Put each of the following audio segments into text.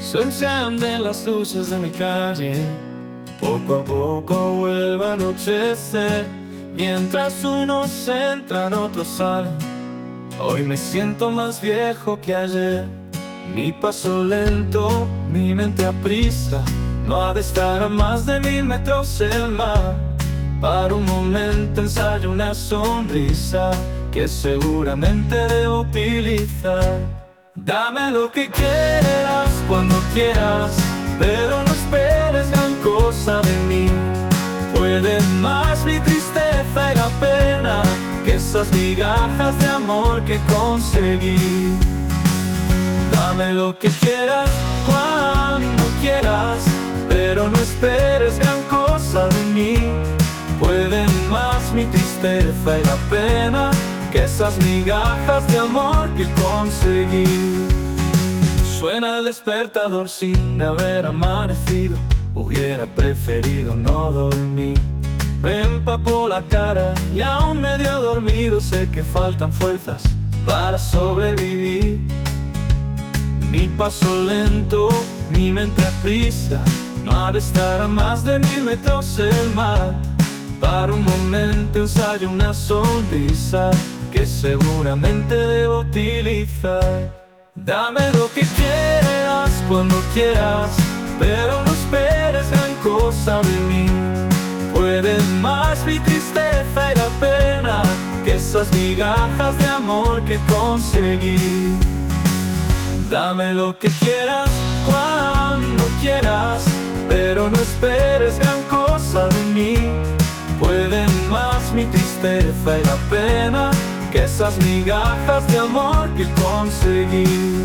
Se encienden las luces de mi calle, poco a poco vuelve a anochecer. Mientras unos entran, otros salen. Hoy me siento más viejo que ayer. Mi paso lento, mi mente aprisa. No ha de estar a más de 1000 metros el mar. Para un momento ensayo una sonrisa que seguramente debo utilizar. Dame lo que quieras cuando quieras, pero no esperes gran cosa de mí. Puede más mi tristeza y la pena que esas migajas de amor que conseguí. Dame lo que quieras cuando quieras, pero no esperes gran cosa de mí. Pueden más mi tristeza y la pena que esas migajas de amor que conseguí. Suena el despertador sin haber amanecido. Hubiera preferido no dormir. Me empapó la cara y aún medio dormido. Sé que faltan fuerzas para sobrevivir. Mi paso lento, mi mente aprisa. No ha de estar a más de 1000 metros el mar. Para un momento ensayo una sonrisa que seguramente debo utilizar. Dame lo que quieras cuando quieras, pero no esperes gran cosa de mí. Pueden más mi tristeza y la pena que esas migajas de amor que conseguí. Dame lo que quieras cuando quieras, pero no esperes gran cosa de mí. Pueden más mi tristeza y la pena que esas migajas de amor que conseguí.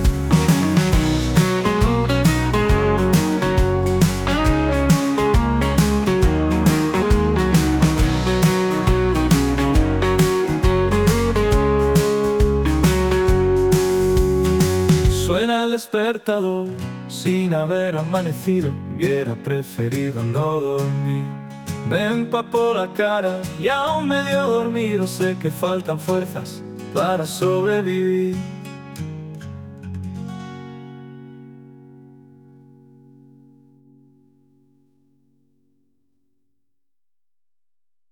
Suena el despertador sin haber amanecido. Hubiera preferido no dormir. Me empapó la cara y aún medio dormido. Sé que faltan fuerzas para sobrevivir.